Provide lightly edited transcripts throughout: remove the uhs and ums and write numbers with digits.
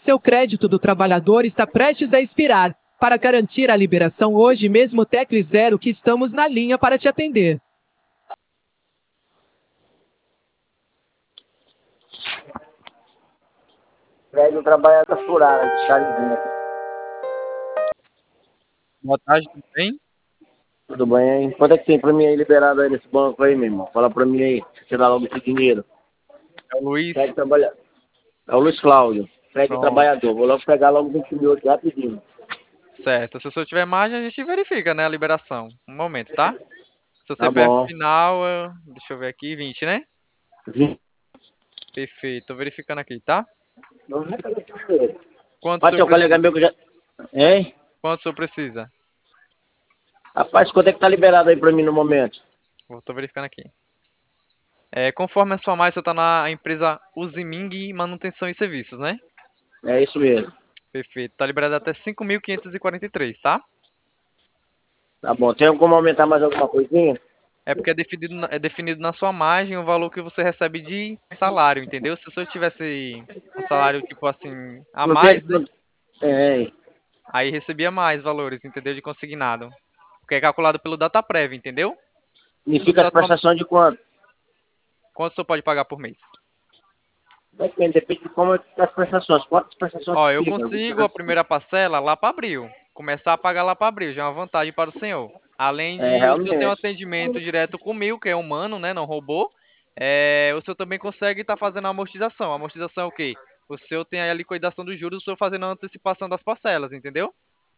Seu crédito do trabalhador está prestes a expirar. Para garantir a liberação hoje mesmo, tecle 0 que estamos na linha para te atender. Crédito do trabalhador furado, Charles. Boa tarde, tudo bem? Tudo bem, hein? Quanto é que tem pra mim aí liberado aí nesse banco aí, meu irmão? Fala pra mim aí, deixa eu tirar logo esse dinheiro. É o Luiz. Crédito trabalhador. É o Luiz Cláudio, crédito Pronto. trabalhador. Vou logo pegar logo 20 mil aqui rapidinho. Certo. Se o senhor tiver margem, a gente verifica, né, a liberação. Um momento, tá? Seu Tá CPF bom. final, deixa eu ver aqui, 20, né? 20. Perfeito. Tô verificando aqui, tá? Quanto o Pode senhor ser um colega precisa? meu que já... Hein? Quanto o senhor precisa? Rapaz, quanto é que tá liberado aí pra mim no momento? Tô verificando aqui. Conforme a sua margem, você tá na empresa Uziming Manutenção e Serviços, né? É isso mesmo. Perfeito. Tá liberado até 5.543, tá? Tá bom. Tem como aumentar mais alguma coisinha? É porque é definido na sua margem o valor que você recebe de salário, entendeu? Se o senhor tivesse um salário, tipo assim, a Não tem... mais, né? É. Aí recebia mais valores, entendeu? De consignado. Porque é calculado pelo DataPrev, entendeu? E O fica senhor as atual- prestações de quanto? Quanto o senhor pode pagar por mês? Depende de como é que tá as prestações. Quantas prestações Ó, que eu ficam? consigo a primeira parcela lá para abril. Começar a pagar lá para abril, já é uma vantagem para o senhor. Além É, de o senhor ter um realmente. atendimento direto comigo, que é humano, né? Não robô. O senhor também consegue estar fazendo a amortização. A amortização é o quê? O senhor tem aí a liquidação dos juros, o senhor fazendo a antecipação das parcelas, entendeu?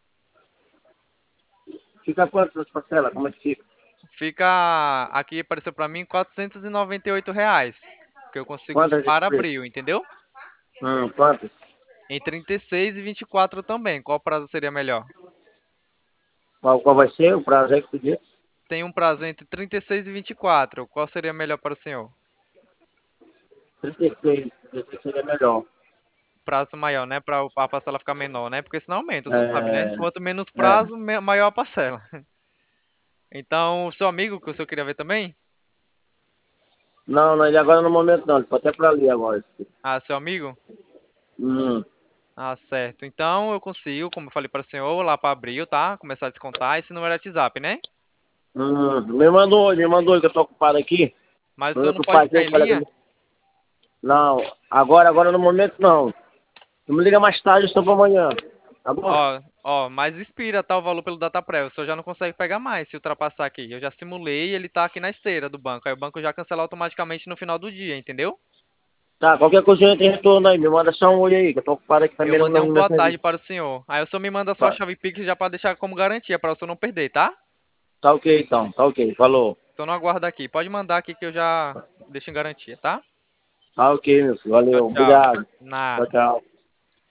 Fica quanto as parcelas? Como é que fica? Fica, aqui apareceu para mim, R$ 498, que eu consigo Quantas esse para preço? abril, entendeu? Quantas? Em 36 e 24 também. Qual prazo seria melhor? Qual vai ser o prazo aí que tu disse? Tem um prazo entre 36 e 24. Qual seria melhor para o senhor? 36. 36 seria melhor. Prazo maior, né? Para a parcela ficar menor, né? Porque senão aumenta, o senhor sabe, né? É, Quanto menos é. prazo, maior a parcela. Então, o seu amigo, que o senhor queria ver também? Não, não, ele agora no momento não. Ele pode até pra ali agora. Ah, seu amigo? Hum, Ah, certo. Então, eu consigo, como eu falei para o senhor, lá para abril, tá? Começar a descontar esse número é WhatsApp, né? me mandou hoje que eu tô ocupado aqui. Mas o Mandou senhor não pro pode pai ficar dele, em colega linha? meu. Não, agora no momento não. Tu me liga mais tarde, estou pra amanhã. Tá bom? Mas expira, tá, o valor pelo DataPrev. O senhor já não consegue pegar mais se ultrapassar aqui. Eu já simulei, ele tá aqui na esteira do banco. Aí o banco já cancela automaticamente no final do dia, entendeu? Tá, qualquer coisa entra em retorno aí. Me manda só um olho aí, que eu tô ocupado aqui Eu também mandei um no meu boa tarde serviço. para o senhor. Aí o senhor me manda a sua Tá, chave Pix já para deixar como garantia, para o senhor não perder, tá? tá ok então, tá ok. Falou. Então não aguarda aqui. Pode mandar aqui que eu já deixo em garantia, tá? Tá ok, meu filho. Tchau, Valeu. tchau. Obrigado. Tchau, Nada. tchau.